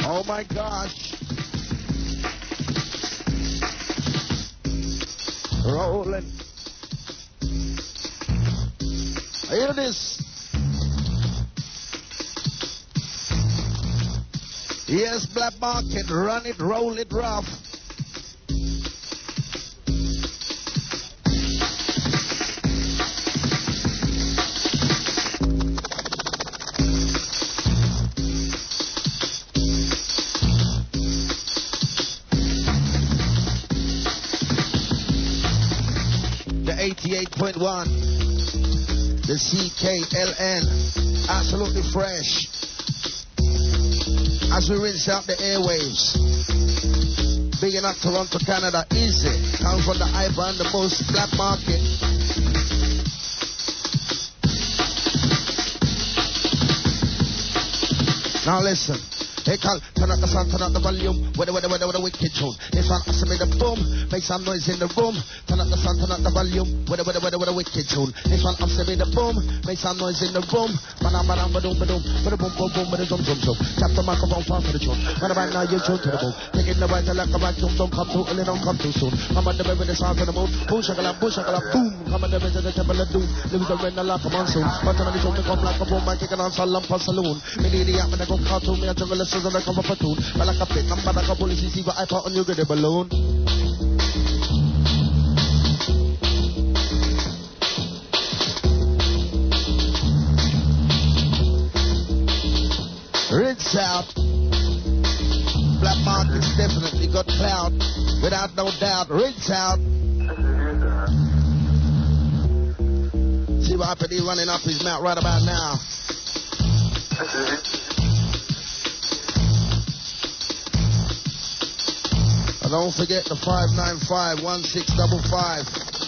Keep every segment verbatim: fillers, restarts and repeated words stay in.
Oh my gosh. Rolling. Hear this. Yes, Black Market, run it, roll it rough. eighty-eight point one, the C K L N, absolutely fresh. As we rinse out the airwaves, big enough Toronto, Canada, easy. Come from the hyper and the most Black Market. Now listen. Hey, call, turn up the sound, turn up the volume. With the, with the, with the, with the wicked tune. This one has to be the boom. Make some noise in the room. Turn up the sound, turn up the volume. With the, with the, with the, with the wicked tune. This one has to be the boom. Make some noise in the room. Ba-dum, ba-dum, ba-dum, ba-dum. With the boom, boom, boom, with the dum, dum, dum. Tap the microphone far for the tune. When about now you tune to the boom. Taking the right to left, the right tune. Don't come too early, don't come too soon. Come on the bed with the sound of the moon. Boom, shakala, boom, shakala, boom. Come on the bed to the temple of doom. Lives the rain like a monsoon. But on the show, me come like a boom. I kick it on salon for saloon. Me need the app, and I go cartoon. Me a jungle lessons and I come up a tune. But like a pit, I'm bad like a bully, see what I put on you with a balloon. Rinse out. Black Market's definitely got clout, without no doubt. Rinse out. See what happened? He running up his mouth right about now. Don't forget the five nine five, one six five five.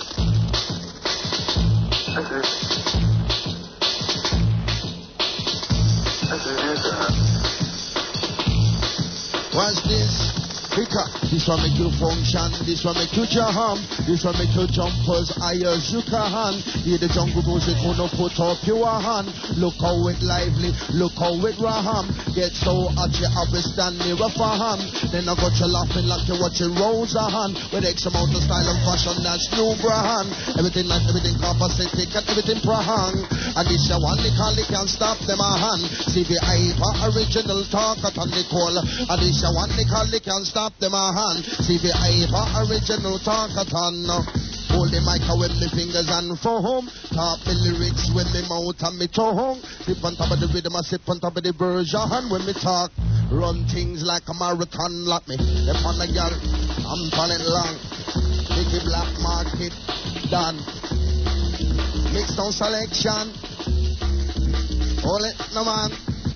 What's this? Because this one make you function, this one make you jam, this one make you jumpers, higher you can. Hear the jungle music, who no put up your hand. Look how it lively, look how it ram. Get so hot you have to stand near a fan. Then I got you laughing like you're watching Roseanne. With X amount of style and fashion, that's new brand. Everything like everything compositic and everything prahang. And this your one they call it can't stop them a hand. C V I original talk at on the call. And this your one they call it can't stop them a hand. C V I original talk at on. Hold the mic with me fingers and foam. Talk me lyrics with me mouth and me tongue. Sip on top of the rhythm, I sip on top of the version. When me talk, run things like a marathon. Like me, upon the girl, I'm falling long. Mickey Black Market, done. Mixed on selection. Hold it, no man.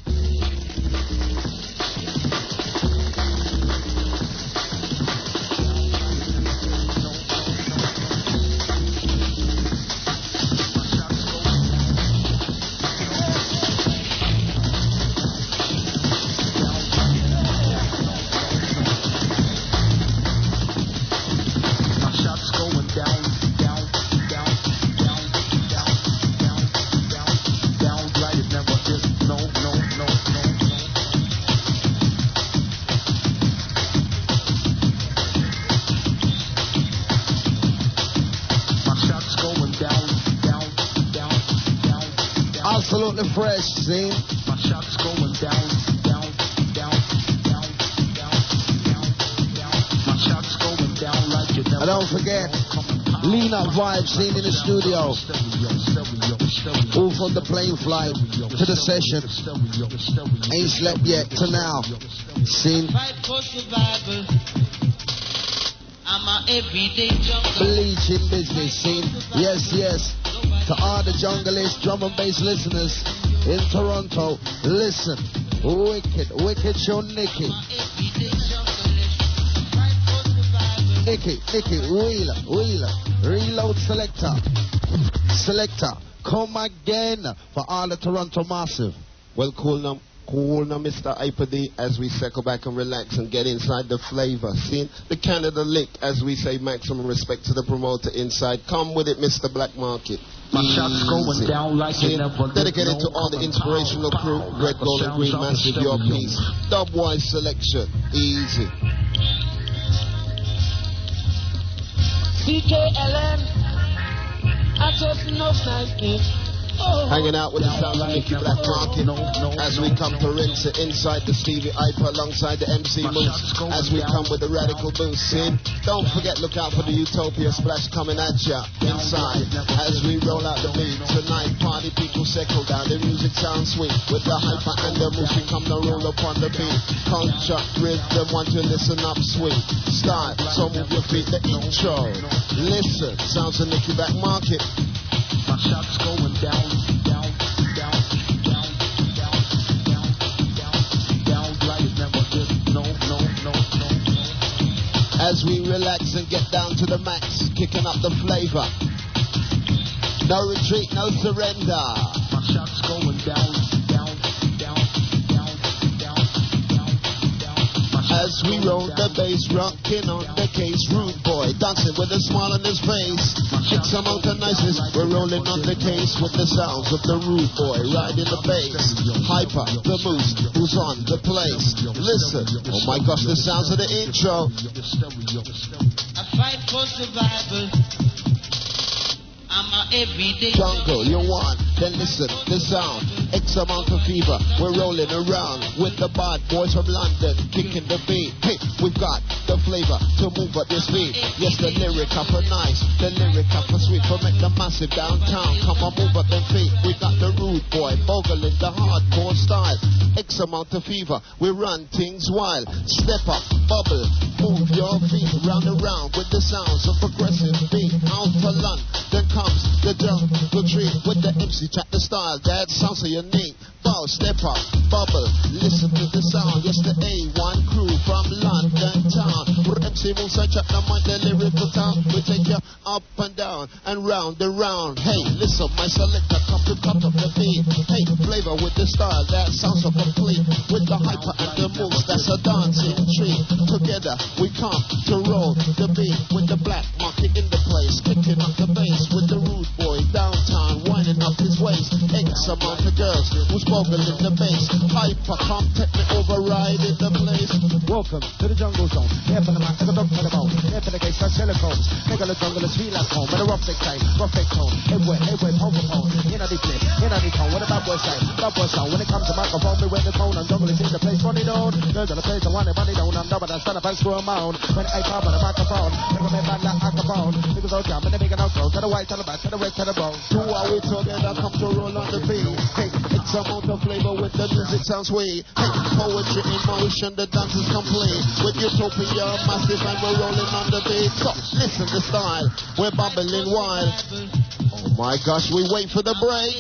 Absolutely fresh, see? My shots going down, down, down, down, down, down, down. My shots going down like you never. And don't forget, Lena Vibes seen in the studio. All from the plane flight to the session. Ain't slept yet to now. Seen. Fight for survival. I'm a everyday jungle. Bleaching business, seen. Yes, yes. To all the junglist, drum and bass listeners in Toronto, listen. Wicked, wicked show Nicky. Nicky, Nicky, wheeler, wheeler, reload selector. Selector, come again for all the Toronto massive. Well, cool now. Cool now, Mister Hyper D, as we circle back and relax and get inside the flavor. See the Canada lick, as we say, maximum respect to the promoter inside. Come with it, Mister Black Market. My shots going down like See, it never dedicated to all the inspirational crew, Red, Gold, and Green, massive, your piece. Dubwise selection, easy. C K L N, I just know nice. Oh. Hanging out with the sound of Nicky Black Market as we come to rinse it inside the Stevie Hyper alongside the M C Moose as we come with the radical boost. See? Don't forget, look out for the Utopia splash coming at ya inside as we roll out the beat. Tonight, party people settle down, the music sounds sweet with the hyper and the moose. We come to roll upon the beat. Culture, rhythm, want to listen up sweet. Start, so move your feet, the intro. Listen, sounds of Nicky Black Market. My shots going down, down, down, down, down, down, down, down, like it never did. No, no, no, no, no. As we relax and get down to the max, kicking up the flavor. No retreat, no surrender. My shots going down, down, down, down, down, down, down. As we roll the bass, rocking on the case, rude boy, dancing with a smile on his face. It's amount of niceness, we're rolling on the case with the sounds of the rude boy, riding the bass. Hyper, the moose, who's on the place. Listen, oh my gosh, the sounds of the intro. I fight for survival. I'm a everyday Jungle, you want, then listen, the sound, X amount of fever, we're rolling around with the bad boys from London, kicking the beat. Hey, we've got the flavor to move at this beat. Yes, the lyric up a nice, the lyric up a sweet, for make the massive downtown, come on, move at them feet. We got the rude boy, bogling the hardcore style, X amount of fever, we run things wild. Step up, bubble, move your feet, round and round with the sounds of progressive beat. Out to London, then come the drum, the tree with the M C track, the style that sounds so unique. Bow, step up, bubble, listen to the sound. Yes, the A one crew from London town. We're M C moves and track, the mind, the lyrical town. We take you up and down and round and round. Hey, listen, my selector, come to cut up the beat. Hey, flavor with the style that sounds so complete. With the hyper and the moves, that's a dancing tree. Together we come to roll the beat with the Black Market in the place, kicking up the bass with the rude boy downtown, winding up his waist. X amount of girls who's boggling the bass. Hyper, come take me overriding the place. Welcome to the jungle zone. Here for the mic, take a dog for the bone. Here for the case, fresh telephones. Make a the jungle, the sweet last home. With a rough fake time, rough fake tone. Headway, headway, pole for pole. In a deep flip, in a deep tone. What about boy side? Bad boy sound. When it comes to microphone, we wear the tone. And jungle is in the place, funny down. Girls in the place, I want it, money down. I'm double and stand up and screw 'em out. When I pop on the microphone, make a man like acrophone. Niggas all jam and they make an outro. To the white, to the back, to the red, to the brown. Two are we together, come to roll on the beat. Hey, it's amount of flavor with the music sounds sweet. Hey, poetry in motion, the dance is complete. With Utopia massive and we're rolling on the beat. So listen the style, we're bubbling wild. Oh my gosh, we wait for the break.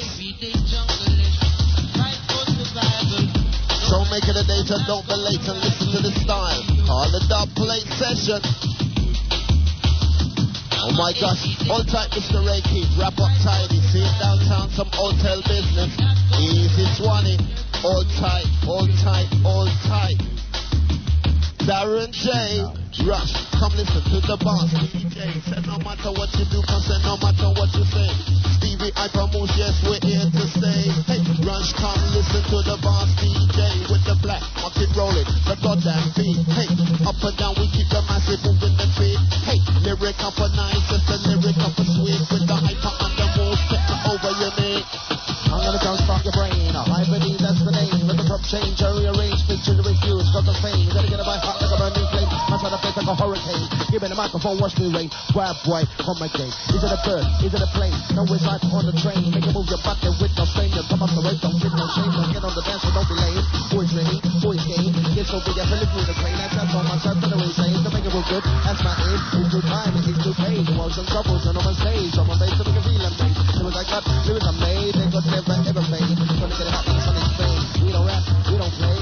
So make it a date and don't be late and listen to the style. Call the dub plate session. Oh my gosh, all tight Mister Ray Keith, wrap up tidy, see it downtown, some hotel business. Easy twenty, all tight, all tight, all tight. Darren J, Rush, come listen to the boss, D J. Say no matter what you do, come say no matter what you say. Stevie Hyper Moose, yes, we're here to stay. Hey, Rush, come listen to the boss, D J. With the Black Market rolling, the goddamn beat. Hey, up and down, we keep the massive moving the feet. Hey, lyric up a nice, just the lyric up a sweet. With the hyper and the moves, take it over your knee. I'm gonna jumpstart your brain. Hyper D, that's the name. Let the top change, I rearrange, picture the refuse, got the fame. Gotta get it by heart like a burning flame. I'm trying to play like a hurricane. Give me the microphone, watch me rain. Grab boy, come my game. Is it a bird? Is it a plane? No, it's like on the train. Make it move your body with no strain. You come up the way, don't give no shame. Don't get on the dance, so don't be lame. Boys ready, boys game. Get so big, I feel it through the crane. I got on myself to the race. Aim to make it look good. That's my aim. It's too time, it's too paid. The world's in trouble, and on my stage. On my face to make it feel and face. It was like that, it was amazing. They could never ever fade. Trying to get it happening, sun in Spain. We don't rap, we don't play.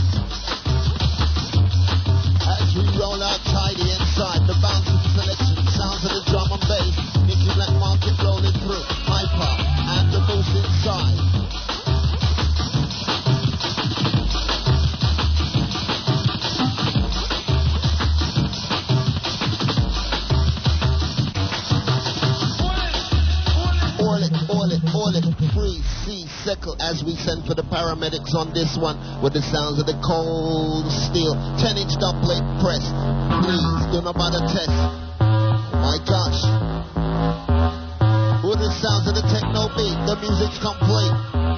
As we roll out tidy inside the bouncy selection, sounds of the drum and bass. Nicky Black Market rolling through, hyper and the moose inside. settle as we send for the paramedics on this one with the sounds of the cold steel. ten inch double plate press. Please do not bother test. Oh my gosh. With the sounds of the techno beat, the music's complete.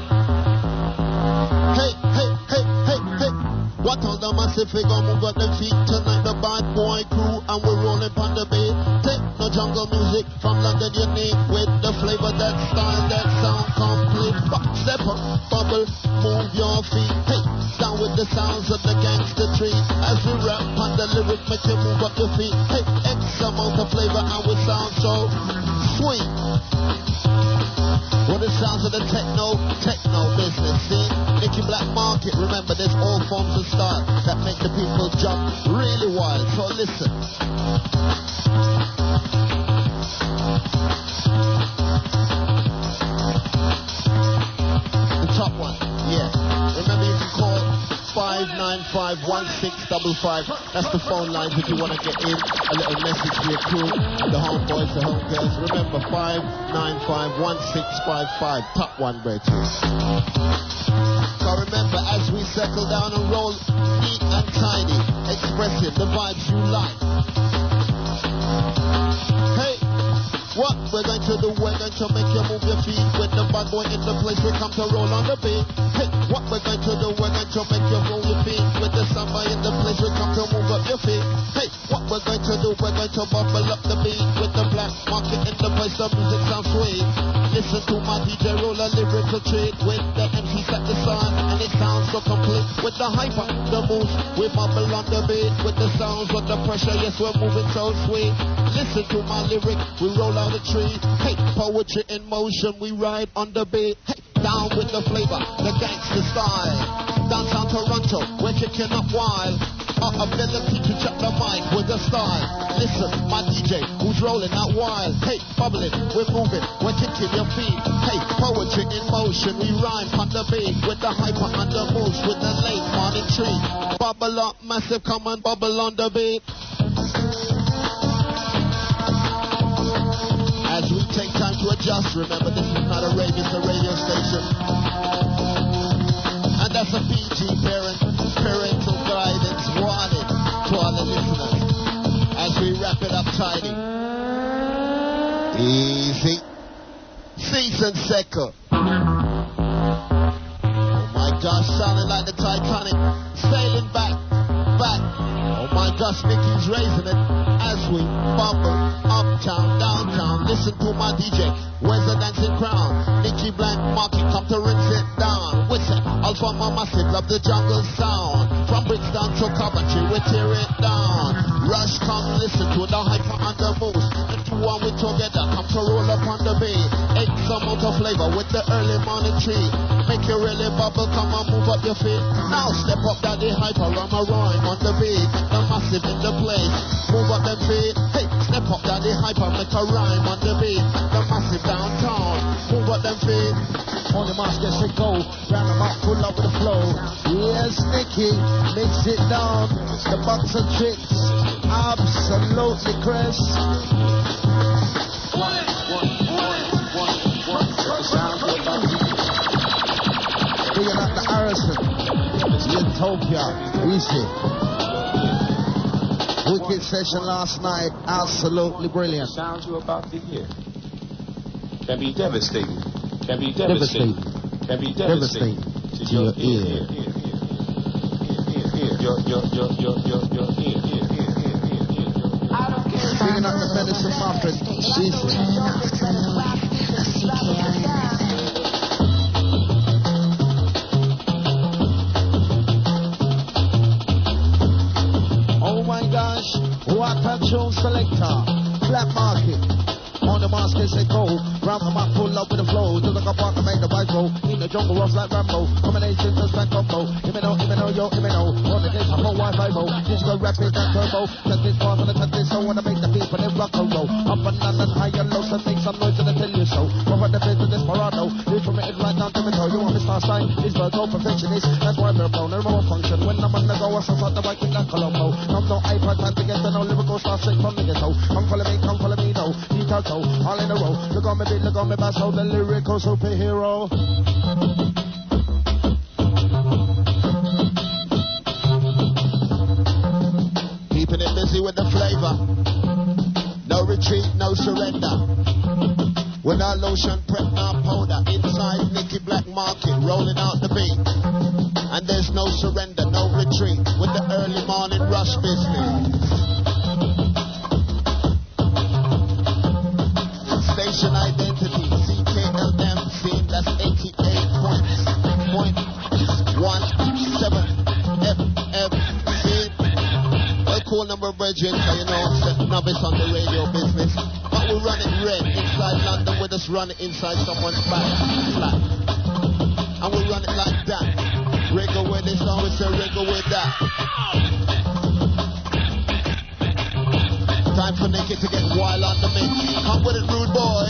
Hey, hey, hey, hey, hey. What on the massive figure move up them feet tonight? The bad boy crew and we're rolling on the beat. Techno jungle music from London unique with the flavor, that style, that sound complete. But step up, bubble, move your feet. Hey, down with the sounds of the gangster tree. As we rap on the lyric, make you move up your feet. Hey, X amount of flavor and we sound so sweet. What the sounds of the techno, techno business, see? Nicky Black Market, remember there's all forms of style that make the people jump really wild, so listen. The top one, yeah. Remember you can call five nine five, one six five five. That's the phone lines if you want to get in. A little message to your crew, the homeboys, the homegirls. Remember five nine five, one six five five. Top one, Rachel. So remember, as we settle down and roll, neat and tidy, expressing the vibes you like. Hey, what we're going to do, we're going to make you move your feet with the bad boy in the place. We come to roll on the beat. Hey, what we're going to do, we're going to make you roll your feet with the samba in the place. We come to move up your feet. Hey, what we're going to do, we're going to bubble up the beat with the Black Market in the place. The music sounds sweet. Listen to my D J roll a lyrical treat with the M Cs at the sun, and it sounds so complete with the hyper, the moves. We bubble on the beat with the sounds of the pressure. Yes, we're moving so sweet. Listen to my lyric, we roll out a tree. Hey, poetry in motion, we ride on the beat. Hey, down with the flavor, the gangster style. Downtown Toronto, we're kicking up wild. Our ability to check the mic with the style. Listen, my D J, who's rolling out wild. Hey, bubbling, we're moving, we're kicking your feet. Hey, poetry in motion, we rhyme on the beat with the hyper on the moves, with the late morning tree. Bubble up, massive, come and bubble on the beat. As we take time to adjust, remember this is not a radio, it's a radio station. And that's a P G parent, parental guidance wanted to all the listeners. As we wrap it up tidy. Easy. Season Secker. Oh my gosh, sounding like the Titanic. Sailing back, back. Oh my gosh, Nicky's raising it. As we bubble uptown, downtown. Listen to my D J. Where's the dancing crown? Nicky Black Market, come to rinse it down. Whistle, Alpha Massive, love the jungle sound. From Brixton to Coventry, we tear it down. Rush, come listen to the hyper and the moves. The two and we together, come to roll up on the beat. X amount of flavor with the early morning tree. Make you really bubble, come and move up your feet. Now step up, daddy hyper, I'm a rhyme on the beat. The massive in the place, move up them feet. Hey, step up, daddy hyper, make a rhyme on the beat. The massive downtown, move up them feet. On the mask, gets it go, round the mouth, full up with the flow. Yes, Nicky, mix it down. The box of tricks, absolutely Chris. One, one, one, one, one. The sound of the Bringing up the Harrison, Utopia, easy. Wicked session last night, absolutely brilliant. The sound you're about to hear can be devastating, can be devastating, can be devastating to your ear. Your, your, your, your, your, your ear. Bringing up the medicine muffin, easy. Oh my gosh, what a tune selector. Black Market. On the mask, they say go. Round the map, pull up with the flow. Just like a partner, make the bike roll. In the jungle, rough like Rambo. Combination, just like combo. Give me no, give me no, yo, give me no. On the case, I'm on Wi-Fi mo. Just go rapid and turbo. Just this part of the country, so wanna make the beat, but they rock and roll. Up and down and high and low, so make some noise and I tell you so. Cover the bit of Desperado. Live from it right down to the toe. You want me star sign? This Virgo perfectionist. That's why we're prone. There's more function. When I'm on the go, I sound like the bike with that Colombo. Come no iPad, time to get to know lyrical star straight from the ghetto. Come follow me, come follow me, no. Detail toe, all in a row. Look on me beat, look on me bass, so the lyrical superhero. flavor. No retreat, no surrender. With our lotion, prep, our powder. Inside Nicky Black Market, rolling out the beat. And there's no surrender, no retreat. With the early morning rush business. Station identity, C K L M, scene, that's eighty-eight point one seven F M, scene. Well, cool number of brethren, you know, novice on the radio business. But we run it red inside London with us, run it inside someone's back, flat. And we run it like that. Wriggle with this, always say wriggle with that. Time for Nicky to get wild on the mix. Come with it, rude boy.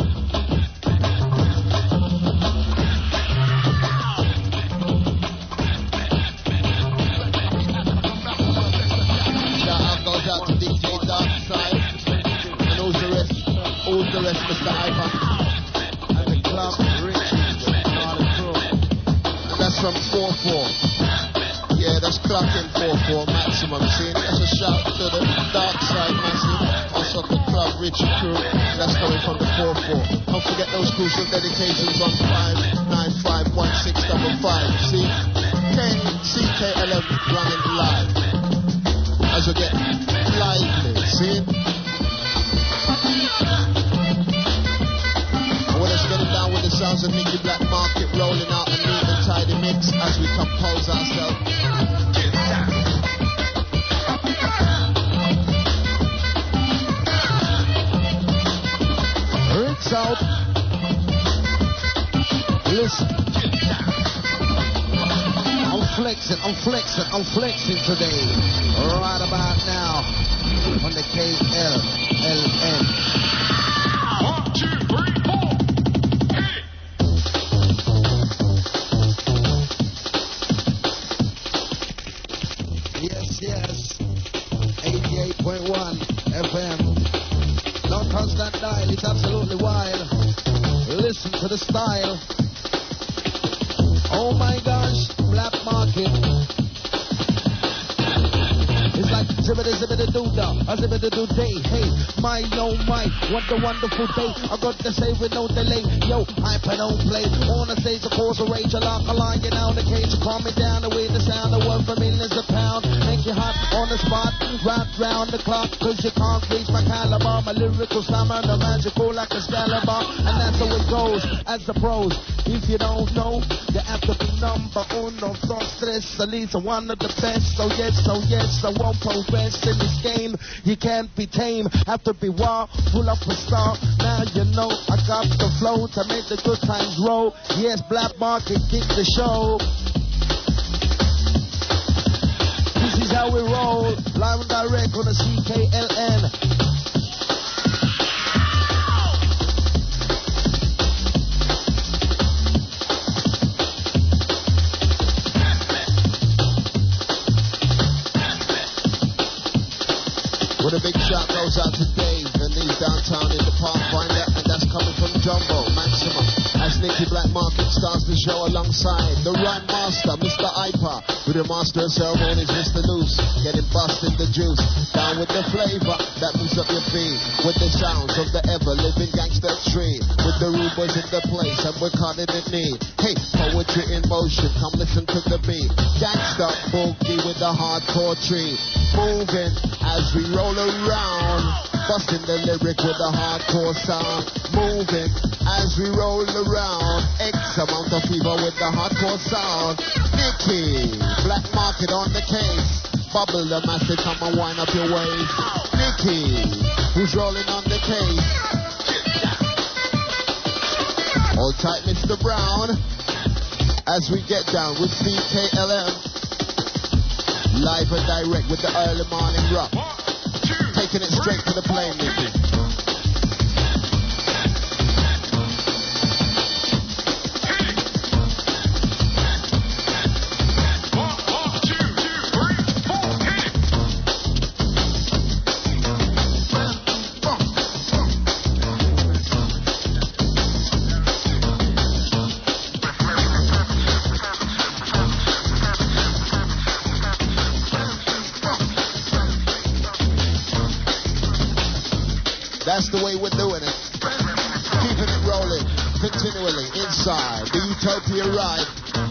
Shout out goes out to D J Darkside. And who's the rest? Who's the rest, Mister Ivan? And the club, Richie, not a crew. And that's from four four. Yeah, that's clocking four four maximum. See, that's a shout to the dark side massive. Also the club Richie crew. That's coming from the four four. Don't forget those crucial dedications on five nine five one six five five. See, K C K L M running live. As we get lively, see? And we're just getting down with the sounds of Nicky Black Market, rolling out a neat and tidy mix as we compose ourselves. Rinse out. Listen. I'm flexing, I'm flexing, I'm flexing today. Right about now on the K L L N. One, two, three, four. Hey. Yes, yes. eighty-eight point one F M. No constant dial, it's absolutely wild. Listen to the style. Oh my gosh, Black Market. It's like zibbity zibbity doo da, a zibbity doo day. Hey, my oh my, what a wonderful day. I got to say with no delay. Yo, hype I don't play. On the stage, of course, a rage, a lock, a line, get out the cage, calm me down, the way the sound, the worth for millions a pound. Make you hot on the spot, wrap round the clock, cause you can't reach my caliber. My lyrical stamina, magical like Excalibur. And that's how it goes, as the pros. If you don't know, you have to be number uno, dos, tres, at least one of the best. So yes, so yes, I won't progress in this game. You can't be tame, have to be wild, full up a star. Now you know I got the flow to make the good times roll. Yes, Black Market, kick the show. This is how we roll, live and direct on the C K L N. Well, a big shout goes out to Dave and he's downtown in the Pathfinder, and that's coming from Jumbo Maximum. As Nicky Black Market starts the show alongside the Rhyme Master, Mister Ipa, with the master of ceremonies, Mister Loose, getting busted the juice. Down with the flavor that moves up your feet, with the sounds of the ever-living gangster tree, with the rude boys in the place, and we're calling it need. Hey, poetry in motion, come listen to the beat. Gangster boogie with the hardcore tree, moving as we roll around, busting the lyric with a hardcore sound, moving as we roll around, X amount of fever with the hardcore sound. Nicky Black Market on the case, bubble the massive, come and wind up your waist. Nicky, who's rolling on the case? Hold tight, Mister Brown, as we get down with C K L M, live and direct with the early morning rock. Taking it straight to the plane, Nicky. That's the way we're doing it. Keeping it rolling continually inside the Utopia ride.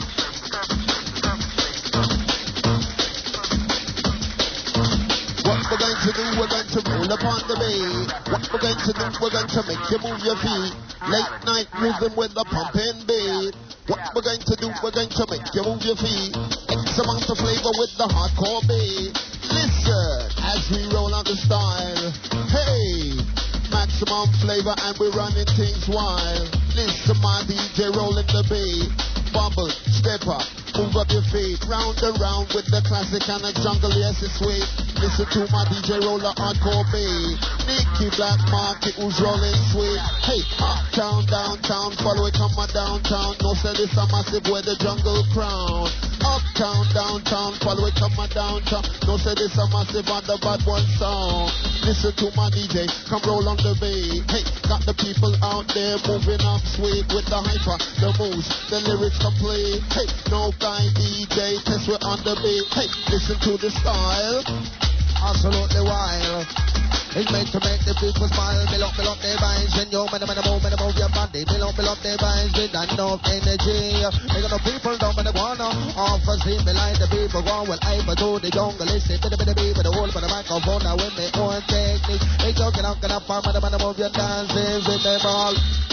What we're going to do, we're going to roll upon the beat. What we're going to do, we're going to make you move your feet. Late night rhythm with the pumping beat. What we're going to do, we're going to make you move your feet. X amount of flavor with the hardcore beat. Listen as we roll on the style. Hey, maximum flavor and we're running things wild. Listen, my D J rolling the beat. Bubble, step up, move up your feet. Round and round with the classic and the jungle, yes it's sweet. Listen to my D J roller hardcore beat. Nicky Black Market who's rolling sweet. Hey, uptown, downtown, follow it, come on downtown. No say this a massive where the jungle crown. Uptown, downtown, follow it, come on downtown. No say this a massive on the bad one sound. Listen to my D J, come roll on the beat. Hey, got the people out there moving up sweet with the hyper, the moves, the lyrics complete. Hey, no guy D J, test we're on the beat. Hey, listen to the style. Absolutely wild. It's meant to make the people smile. Build up, build up their minds. When you man, man, move, man, move your body. Build up, build up their minds with enough energy. Make the people down in the corner. Offers him me like the people go. Well, I but do the jungle. Listen, bit a bit of beat with the whole for the microphone. Now with me own technique. They talking out, can I find man, man, move your dances with them all.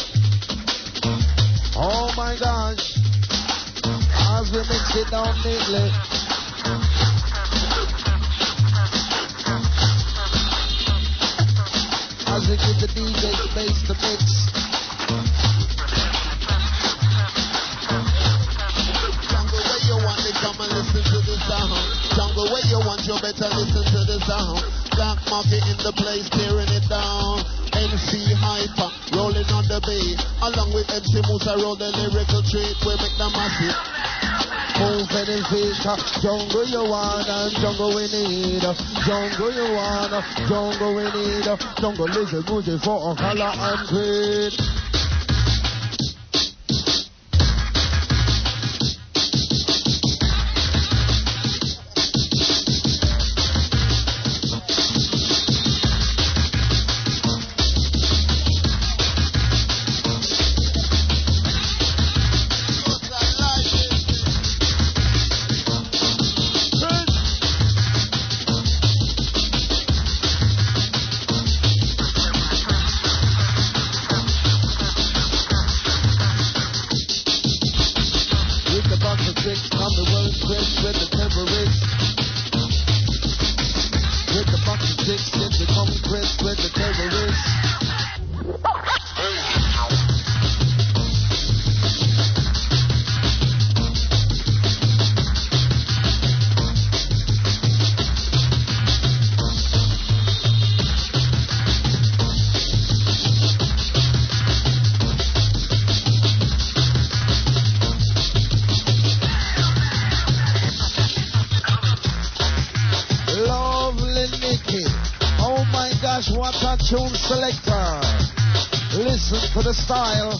Oh my gosh. As we mix it down neatly. As we give the D J space to mix. Jungle where you want to come and listen to the sound. Jungle where you want, you better listen to the sound. Black Market in the place, tearing it down. M C Hyper, rolling on the beat. Along with M C Musa, roll the lyrical treat. We make the massive. Moving in feature, jungle you want and jungle we need. Jungle you want, jungle we need. Jungle is a music for a color and creed. Tune selector. Listen to the style.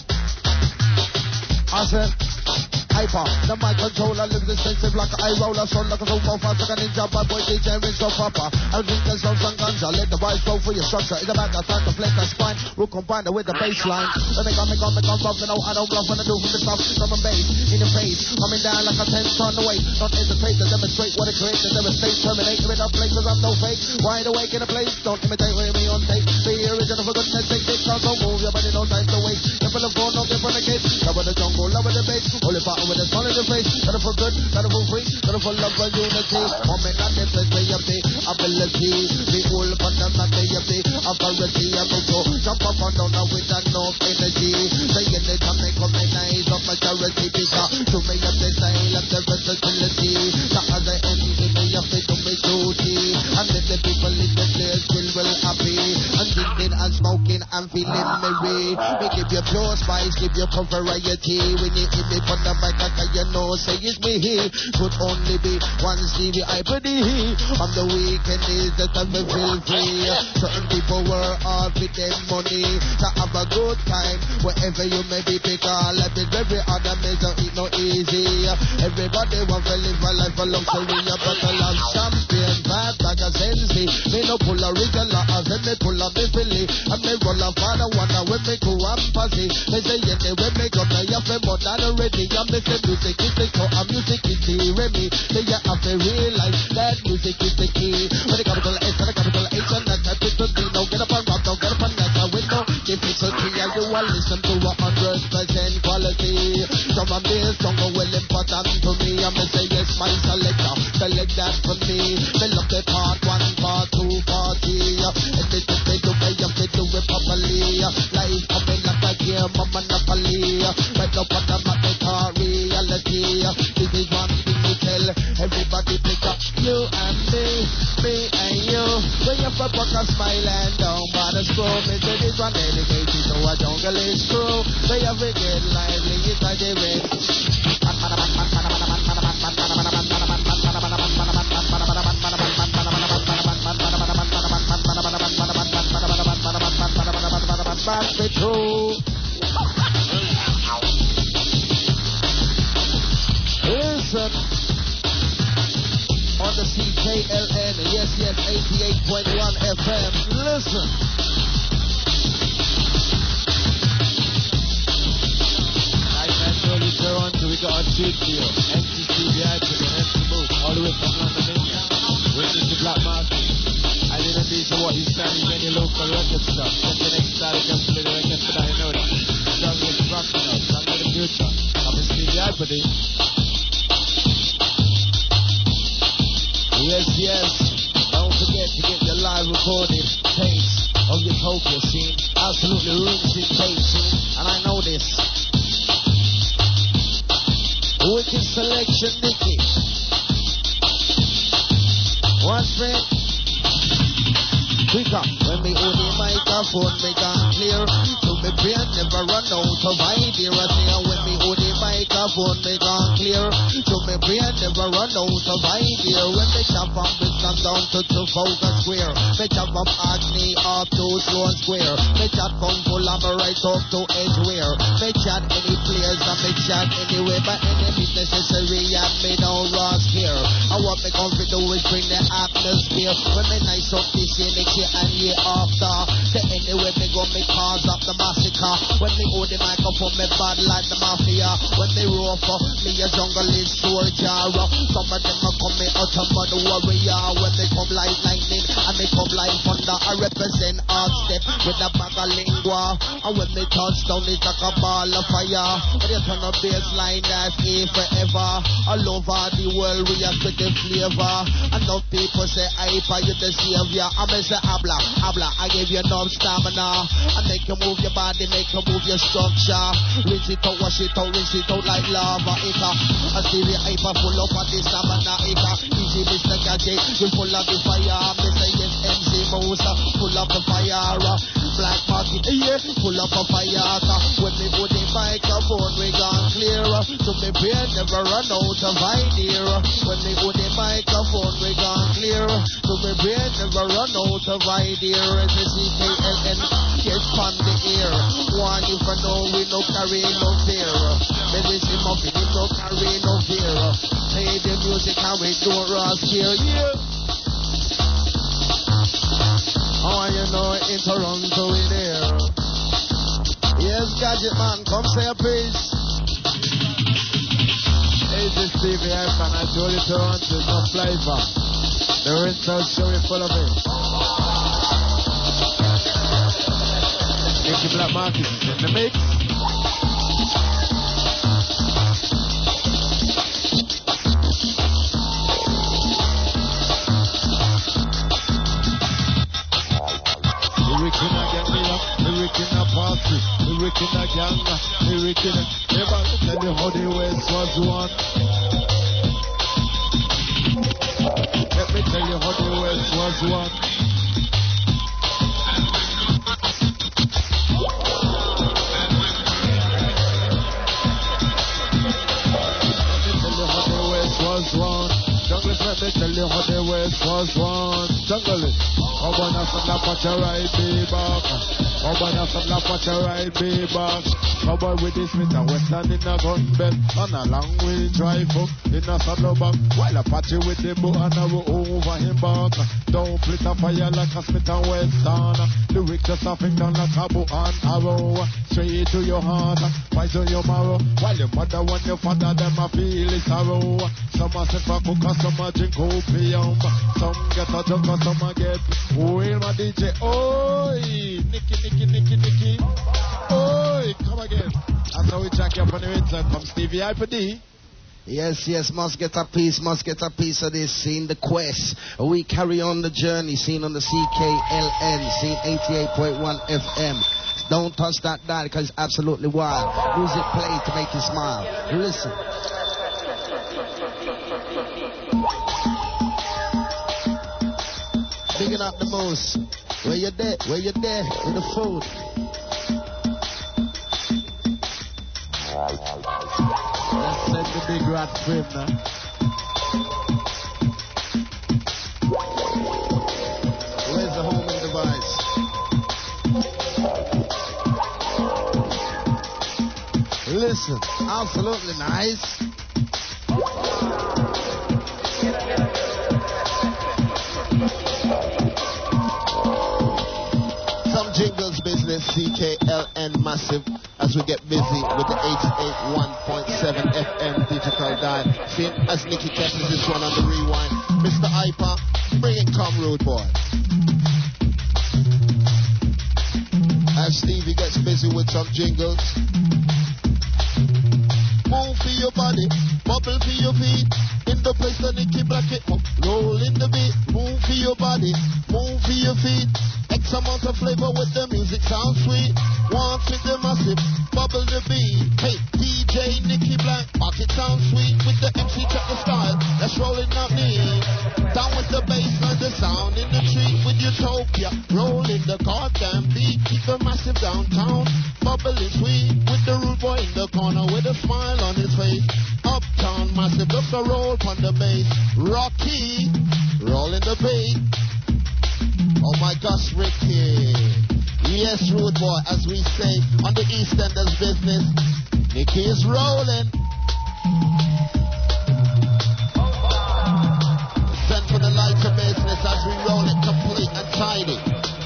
I said, hyper. The mic controller lives expensive like an eye roller. Sound like a soul more fast like a ninja. Bad boy D J ring so proper. I drink the sounds and ganja. Let the vibes flow for your structure. It's about that time to flex that spine. We'll combine it with the bass line. Then make on, make on, make on, rough. You know I don't bluff when I do from the top. Drum and bass in your face. Coming down like a ten ton weight. Don't hesitate to demonstrate what it creates. To devastate, terminate. Give it up place cause I'm no fake. Wide awake in a place. Don't imitate with me on tape. Be original for goodness sake. Take time, don't move your body, no time to waste. Get for the phone, don't get for the case. Love with the jungle, love with the bass. Holy part with the sun in the face. Got it for good, got it for free. Got it for love and unity. Coming on the place where you be. Ability. The whole fundamental you be. Authority and also. Jump up and down with enough energy. Saying it and make up my eyes of maturity. Because to me of the style of the versatility. Not as I envy me, you have to do my duty. And let the people in the place feel well happy. And drinking and smoking I'm feeling merry. Me give you pure spice, give you pure variety. When you hit me from the back, like you know, say it's me here. Could only be one Stevie I pretty. On the weekend is the time to feel free. Certain people were all with them money to have a good time. Wherever you may be, pick all of it. Every other man don't eat no easy. Everybody want to live a life of luxury. But I love champagne, bad bag of sensi. Me no pull a regular, as me pull a me Philly. And me roll a father wonder when me go and passy. Me say yeah, when me go now you feel more than already. And me say music is the core, and music is the Remy. Say you have to realize that music is the key. When the capital S and the capital H and that type of thing. Now get up and rock, now get up and dance. I win no difficulty. And you will listen to a hundred percent quality. Drum and bass, jungle well important to me. And me say yes, my selector, select that for me. Me love the part one, part two, part three. And me do me do me, and me do it properly. Life coming like a game of Monopoly. Right up on the map, make our reality. This is one thing we tell everybody, pick up you and me, me and you. When you for buck a smile and down by the scroll, me say this one dedicated to a jungle crew. They have a get lively, it's a direct. Back me through. Listen on the C K L N, yes, yes, eighty-eight point one F M. Listen. I can tell you, Toronto, we got a treat for you. M C C V I to the M C Move, all the way from London, India. Witness the Black Market. I didn't listen to what you said in any local record stuff. Just the next time you can play the record for that, you know that. Jungle is rocking up, Jungle of the future. I'm a Stevie Hyperdy. Yes, yes. Don't forget to get your live recorded tapes of your Tokyo scene. Absolutely rinsing tape scene. And I know this. Wicked selection, Nicky. What's friend? Quick up, when me hold the microphone, me gone clear. So me brain never run out of idea. I say, when me hold the microphone, me gone clear. So me brain never run out of idea. When me chop from Bristol down to Trafalgar Square, me chop from Hackney up to Sloan Square, me chat from Fulham right up to Edgware. Me chat any place and me chat anywhere, but any business necessary and me don't rush here. And what me come to do is bring the atmosphere. When me nice up this year, next year and year after. So anyway me go me cause up the massacre. When me hold the microphone me bad like the mafia. When me roll for me a jungle is soldier. Some of them a come me out of mud warrior. When me come like lightning and me come like thunder, I represent art step with a bag of lingua. And when me touch down it's like a ball of fire. When you turn a baseline that's A forever. All over the world we have to the flavor. And no people say hyper you the savior. I me say habla, habla, I give you enough stamina. I make you move your body, make you move your structure. Rinse it out, wash it out, rinse it out like lava. It a, I see the hyper full up of the stamina. It a, easy Mister Gadget, you full of the fire. Me say yes, M C Mosa, full of the fire. Black Market, yeah, full of the fire. When me put the microphone, we gone clear. So me brain never run out of idea. When me put the microphone, we gone clear. So me brain never run out of idea. As a C K L N, yes, on the air. One you for know we no carry no fear. Maybe see muffin, we no carry no fear. Play the music and we don't rush here, yeah. How you know in Toronto we there? Yes, Gadget Man, come say a piece. Hey, this T V F and I told you Toronto is no flavor. The rental show is full of it. Nicky Black Market is in the mix. Lyric in a gang, lyric in a party, lyric in a gang, lyric in a... Never tell you how the West was won. Let me tell you how the West was won. was one. Jungle is let me tell you how the West was one. Jungle it. Come on, you some lap at your right, be back. Come on, you some lap at your right, be back. Come on with this Smith and Western in a gun belt. On a long way drive up in a saddle back. While I party with the bow and I will over him back. Don't flit a fire like a Smith and Western. Lyric just a thing down like a bow and arrow. Straight to your heart, poison your marrow. While your mother and your father, them a feel it sorrow. Some a sip a cook and some a drink opium. Some get a drunk and some a get oil. My D J, oi, Nicky, Nicky, Nicky, Nicky, oi, come again. That's how we jack you up on the inside. Come Stevie I P D. Yes, yes, must get a piece, must get a piece of this scene, the quest. We carry on the journey, seen on the C K L N, seen eighty-eight point one F M. Don't touch that dial because it's absolutely wild. Music play to make you smile. Listen. Bigging up the most. Where you there? Where you there? With the food. Let's send the big rat for him now. Where's the homing device? Listen, absolutely nice. Some jingles business, C K L N massive, as we get busy with the eighty-eight point one point seven F M digital dial. Fin as Nicky catches this one on the rewind. Mister Ipa, bring it, come rude boy. As Stevie gets busy with some jingles. Move for your body, bubble for your feet. In the place that Nicky Black it up. Roll in the beat, move for your body, move for your feet. X amount of flavor with the music sound sweet. Once with the massive, bubble the beat. Hey, D J Nicky Black, pocket sound sweet. With the M C check the style, that's rolling up me. Down with the bass and the sound in the tree. With Utopia, rolling the goddamn beat. Keep the massive downtown, bubbling sweet. With the rude boy in the corner with a smile on his face. Uptown massive, just a roll on the bass. Rocky, rolling the beat. Oh my gosh, Ricky. Yes, rude boy, as we say on the EastEnders business. Nicky is rolling. Send for the lighter business as we roll it complete and tidy.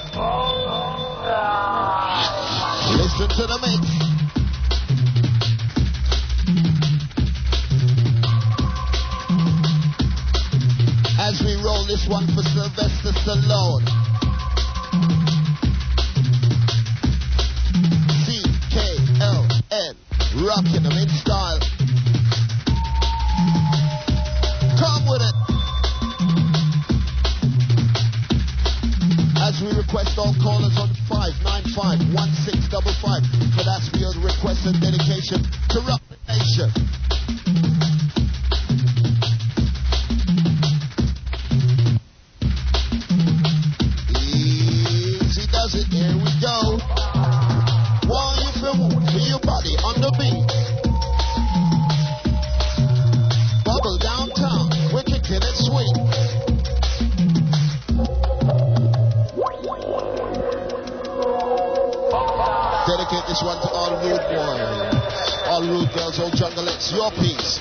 Listen to the mix. As we roll this one for Sylvester Stallone. C K L N, rocking them in style. Come with it. As we request all callers on five nine five, one six five five for that field request and dedication to rock the nation. Here we go. While you feel move for your body on the beat. Bubble downtown, we're kicking it sweet. Dedicate this one to all rude boys, all rude girls, all jungleettes, your piece.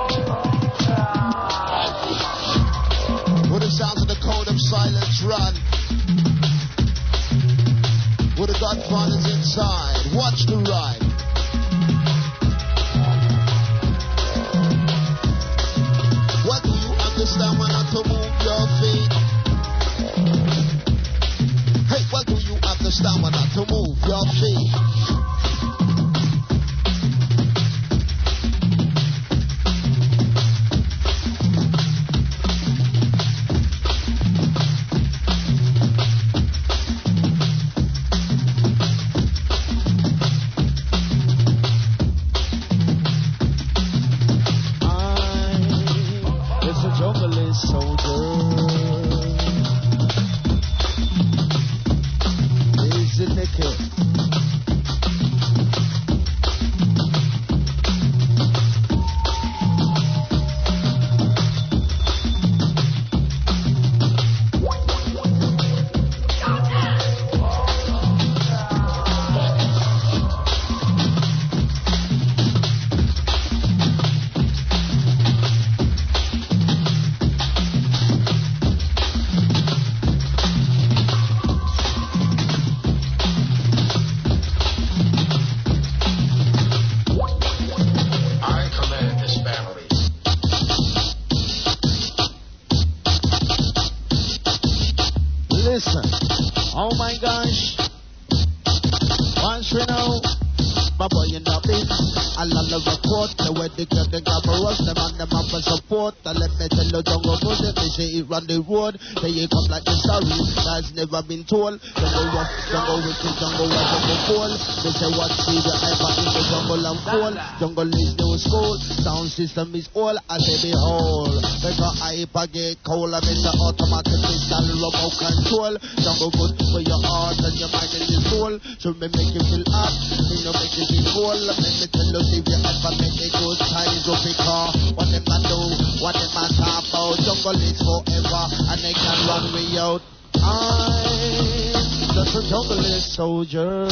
With the sounds of the code of silence run. With the Godfathers inside, watch the ride. What do you understand when not to move your feet? Hey, what do you understand when not to move your feet? listen. Oh my gosh. Once we know, my boy in the beat. I love the report, the way they get the cameras, them and them up for support. And let me tell you, jungle music, they say it run the road. They you come like the story that's never been told. Jungle rough, jungle wicked, jungle where jungle fall. They say what see the ever in the jungle and fall. Jungle is new school, sound system is all. I say behold, because hyper get cold. I miss the automatic pistol remote control. Jungle good for your heart and your mind and your soul. So me make you feel hot, me no make you feel cold. Let me tell you, if you ever make a good times up because what them a do, what them a talk about. Jungle is forever and they can run me out. I'm just a junglist soldier.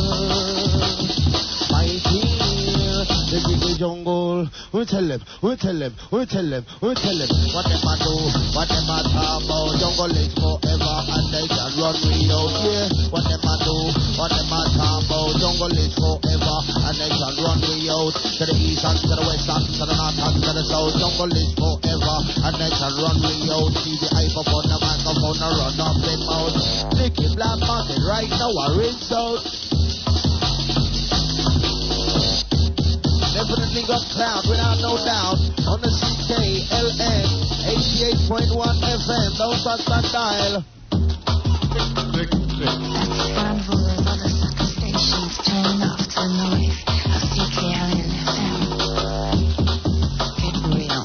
Fighting the big jungle. We tell them, we tell them, we tell them, we tell them what them a do, what them a talk about. Jungle is forever and they can run me out. Yeah, what them a do, what them a talk about. Jungle is forever and they can run me out. To the east and to the west and to the north and to the south. Jungle is forever and they can run me out. See the hype up on the microphone and run up their mouth. Nicky Black Market right now I rinse out. Definitely got cloud without no doubt on the C K L N eighty-eight point one F M. Don't touch that dial. That's fun for those other sucker stations turning off to the noise of C K L N F M. Get real.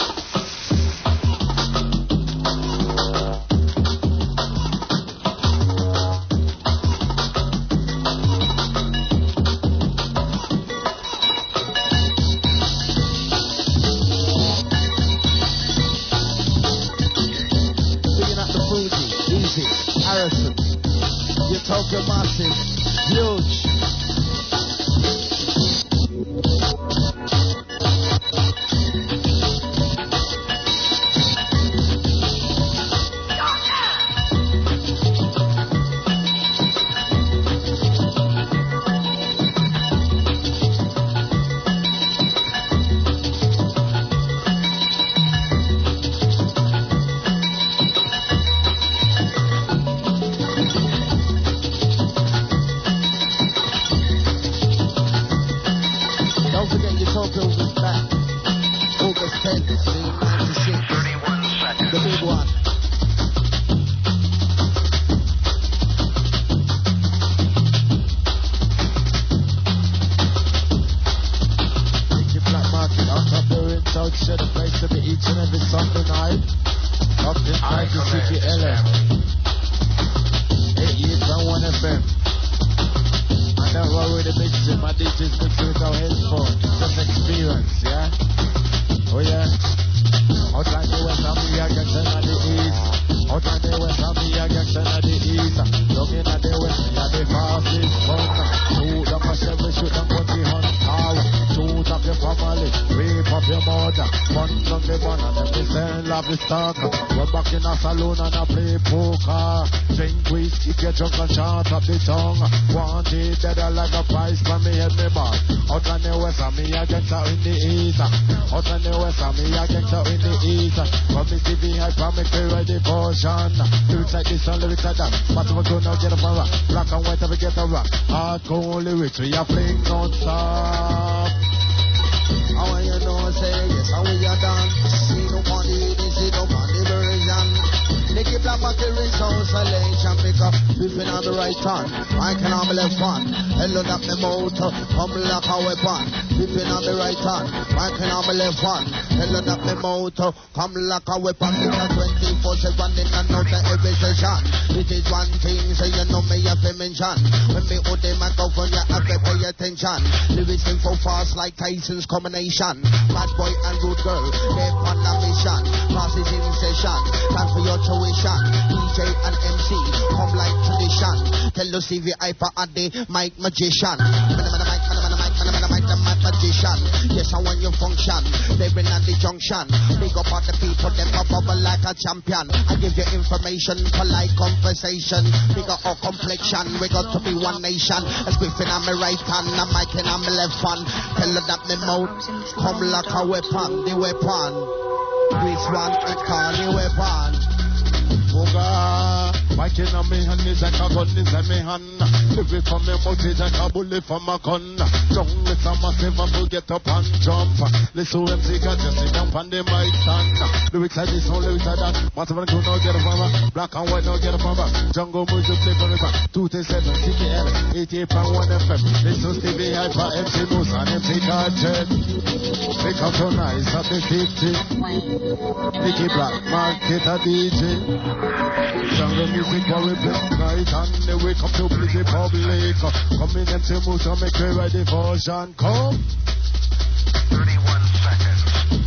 Harrison, you talk your massive, huge. So you fling non-stop. How are you know say yes, how we are done. See no money, this is no money version. Nicky Black Market is consolation. Pick up, whipping on the right hand. I can on the left hand. Hello that me motor, come like a weapon. Whipping on the right hand. I can on the left hand. Hello that me motor, come like a weapon. It's a twenty-four seven in and out of every session. It is one thing, so you know me have to mention. When me hold the microphone, you have to pay attention. Lyrics info fast like Tyson's combination. Bad boy and rude girl, they're on a mission. Classes in session, time for your tuition. D J and M C, come like tradition. Tell the C V hyper at the mic magician. Man, man, man, man, man, man, man, man, man, magician. Yes, I want you function. They bring at the junction. Big up all the people, them up bubble like a champion. I give you information, polite conversation. Bigger or complexion, we got to be one nation. A squiffing on my right hand, a mic in on my left hand. Tell her that me mouth come like a weapon, the weapon. This one, it's called the weapon. Oh God. Mic in me hand is like a gun is in me hand. Live it from me mouth is like a bullet from a gun. Jungle is a massive and we'll get up and jump. Listen to M C can just sit down on the mic stand. Lyrics like this, no lyrics like that. Massive and cool, no get up from her. Black and white, no get up from her. Jungle music play for the back. two to seven, C K L, eighty-eight point one F M. Listen to Stevie Hyper, M C Moose and M C Carter. They come so nice at the fifty. Nicky Black Market a D J. Jungle music while we play night and they wake up to play the public. Come in M C Moose and make me ready for Jean. Come. thirty-one seconds.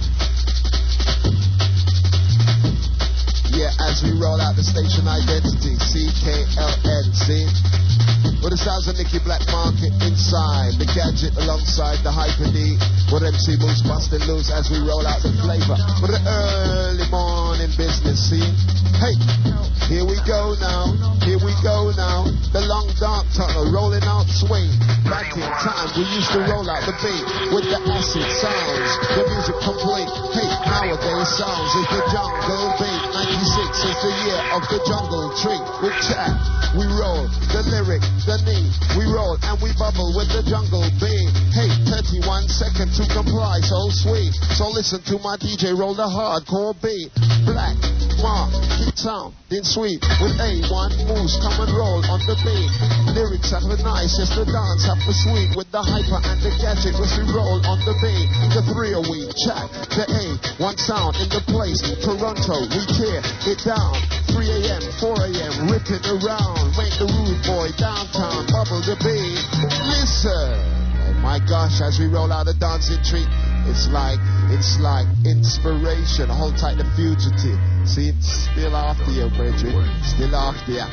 Yeah, as we roll out the station identity, C K L N, see? With the sounds of Nicky Black Market inside, the gadget alongside the Hyper D, with M C Moose busting loose as we roll out the flavor. For the early morning business, see? Hey, here we go now, here we go now. The long dark tunnel rolling out swing. Back in time, we used to roll out the beat with the acid sounds. The music complete. Hey, nowadays sounds is the jungle beat. ninety-six is the year of the jungle tree. We chat, we roll, the lyric, the knee. We roll and we bubble with the jungle beat. Hey, thirty-one seconds to comply, so sweet. So listen to my D J roll the hardcore beat. Black, Mark, hit sound, then sweet. With A one moves, come and roll on the beat. Lyrics have the nice, yes the dance have the sweet. With the hyper and the gadget, as we roll on the beat. The three of we chat, the A one sound in the place. Toronto, we tear it down. three a.m., four a.m., rip it around. Make the rude boy downtown, bubble the beat. Listen. Oh my gosh, as we roll out the dancing treat, it's like, it's like inspiration. Hold tight the fugitive. See, it's still after you, Bridget. Still after you.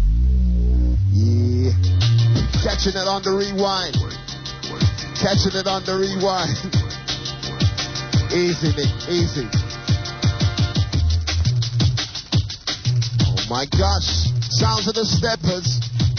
Yeah. Catching it on the rewind. Catching it on the rewind. Easy, Nick, easy. Oh my gosh. Sounds of the steppers.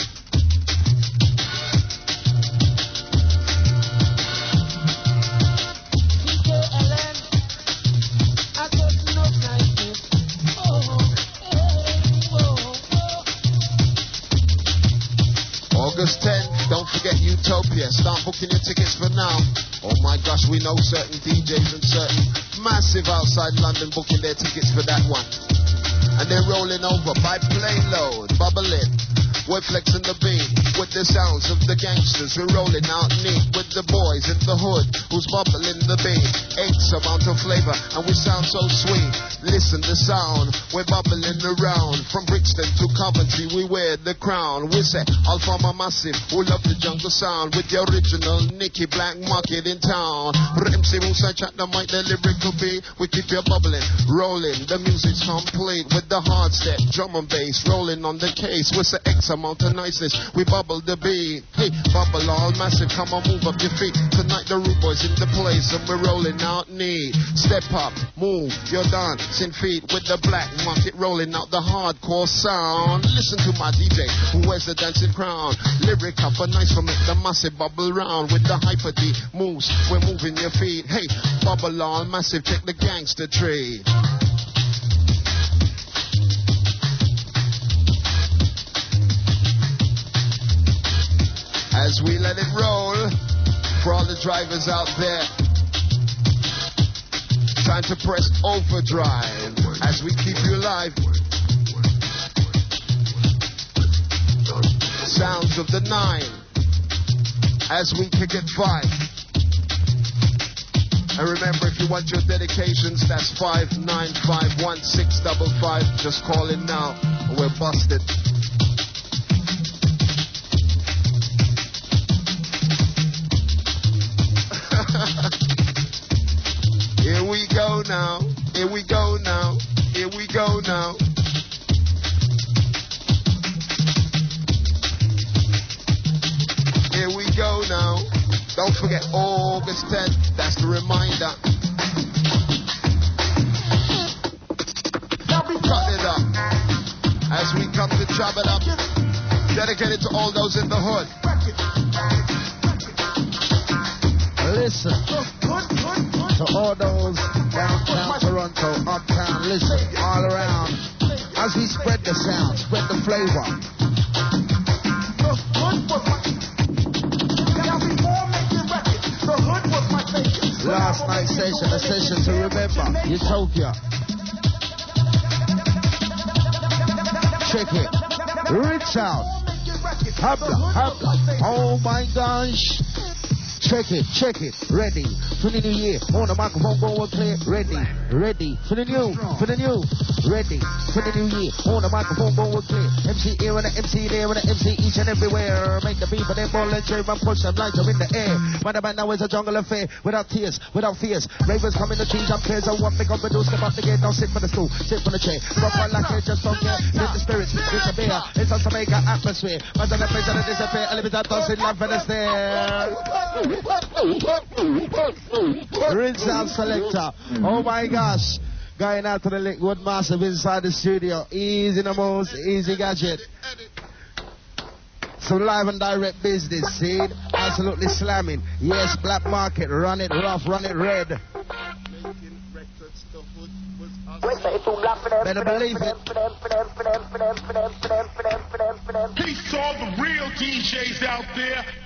August tenth, don't forget Utopia. Start booking your tickets for now. Oh my gosh, we know certain D Js and certain massive outside London booking their tickets for that one. And they're rolling over by plane load, bubbling. We're flexing the beat with the sounds of the gangsters. We're rolling out neat with the boys in the hood who's bubbling the beat. X amount of flavor and we sound so sweet. Listen the sound, we're bubbling around. From Brixton to Coventry we wear the crown. We say Alpha Massive, who love the jungle sound. With the original Nicky Black Market in town. M C Musa chat the mic, the lyrical beat. We keep you bubbling, rolling. The music's complete with the hard step, drum and bass rolling on the case. We say X amount of niceness, we bubble the beat. Hey, bubble all massive, come on move up your feet. Tonight the rude boys in the place and we're rolling out neat. Step up, move your dancing feet with the Black Market rolling out the hardcore sound. Listen to my D J who wears the dancing crown. Lyric up a nice from it, the massive bubble round with the hyper D moves. We're moving your feet. Hey, bubble all massive, take the gangster tree. As we let it roll, for all the drivers out there, time to press overdrive as we keep you live. Sounds of the nine as we kick it five. And remember, if you want your dedications, that's five nine five one six five five. Just call in now. We're busted. Here we go now, here we go now, here we go now. Here we go now. Don't forget August tenth, that's the reminder. Cut it up as we come to chop it up. Dedicated to all those in the hood. Listen to all those downtown Toronto, uptown, listen, all around. I As we spread the sound, spread the flavor. The hood was my... Now before making records, the hood was my station. Last night session, a session to remember. Utopia. Check it. Rinse out. Habla, habla. Oh my gosh. Check it, check it. Ready for the new year. On the microphone, go and clear. Ready, ready for the new, for the new. Ready for the new year. On the microphone, go and clear. M C here and the M C there and the M C each and everywhere. Make the beat for them all and and push them like they're in the air. Man, man, now is a jungle affair. Without tears, without fears. Ravens come in the trees, I'm clears. I want me come and do step up the gate. Now sit for the stool, sit for the chair. Rock one like it, just don't care. Let the spirits disappear. It's a Jamaica atmosphere. Man, the place that disappear. A little bit of dancing, love for the stare. Rinse out selector. Oh my gosh. Going out to the liquid massive inside the studio. Easy the most, easy gadget. Some live and direct business, see? Absolutely slamming. Yes, black market. Run it rough, run it red. Better believe it. Peace to all the real D Js out there.